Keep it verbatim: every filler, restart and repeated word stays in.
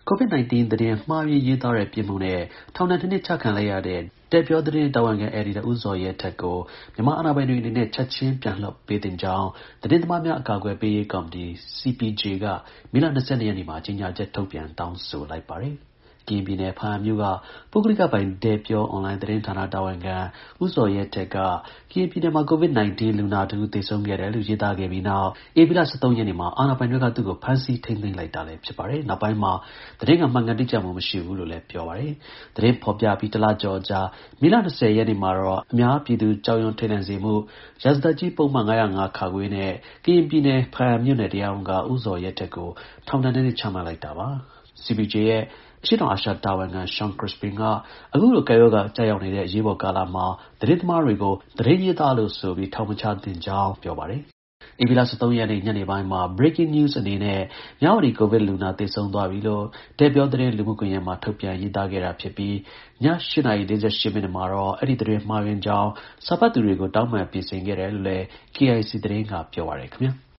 ကိုဗစ် -19 သတင်းမှားယွင်းရေးသားတဲ့ ပြစ်မှုနဲ့ ထောင်ဒဏ် ၂ နှစ် ချခံလိုက်ရတဲ့ တဲ့ပြောသတင်းတာဝန်ခံ အယ်ဒီတာ ဦးဇော်ရဲထက်ကို မြန်မာအာဏာပိုင်တွေအနေနဲ့ ချက်ချင်း ပြန်လွှတ်ပေးသင့်ကြောင်း သတင်းသမားများ အကာအကွယ်ပေးရေး ကော်မတီ စီ ပီ ဂျေ က မေလ ၂၂ ရက်နေ့မှာ ကြေညာချက် ထုတ်ပြန် တောင်းဆိုလိုက်ပါတယ်။ ကရင်ပြည်နယ် ဘားအံမြို့က ပုဂ္ဂလိကပိုင် တဲ့ပြော အွန်လိုင်း သတင်းဌာန တာဝန်ခံ ဦးဇော်ရဲထက်က ကရင်ပြည်နယ်မှာ ကိုဗစ် -19 လူနာတစ်ဦး သေဆုံးခဲ့တယ်လို့ ရေးသားခဲ့ပြီးနောက် ဧပြီလ ၁၃ ရက်နေ့မှာ အာဏာပိုင်တွေက သူ့ကို ဖမ်းဆီး ထိန်းသိမ်းလိုက်တာလည်း ဖြစ်ပါတယ်။ နောက်ပိုင်းမှာ သတင်းက မှန်ကန်တိကျမှု မရှိဘူးလို့လည်း ပြောပါတယ်။ သတင်းဖော်ပြပြီး တစ်လကျော်အကြာ မေလ ၂၀ ရက်နေ့မှာတော့ အများပြည်သူ ကြောက်ရွံ့ထိတ်လန့်စေမှု ရာဇသတ်ကြီး ပုဒ်မ ၅၀၅ (ခ) နဲ့ ကရင်ပြည်နယ် ဘားအံမြို့နယ် တရားရုံးက ဦးဇော်ရဲထက်ကို ထောင်ဒဏ် ၂ နှစ် ချမှတ်လိုက်တာပါ။ စီ ပီ ဂျေ ရဲ့ အရှေ့တောင်အာရှ တာဝန်ခံ Shawn Crispin က အခုလို ကပ်ရောဂါ ကျရောက်နေတဲ့ အရေးပေါ်ကာလမှာ သတင်းသမားတွေကို သတင်းရေးသားလို့ဆိုပြီး ထောင်မချသင့်ကြောင်း ပြောပါတယ်။ ဧပြီလ ၁၃ ရက်နေ့ ညနေပိုင်းမှာ breaking news အနေနဲ့ မြဝတီ ကိုဗစ်လူနာ သေဆုံးသွားပြီလို့ တဲ့ပြောသတင်း လူမှုကွန်ယက်မှာ ထုတ်ပြန် ရေးသားခဲ့တာဖြစ်ပြီး ည ၈ နာရီ ၄၈ မိနစ်မှာတော့ အဲဒီ သတင်း မှားယွင်းကြောင်း စာဖတ်သူတွေကို တောင်းပန် ပြင်ဆင်ခဲ့တယ်လို့လည်း ကေ အိုင် စီ သတင်းက ပြောပါတယ် ခင်ဗျာ။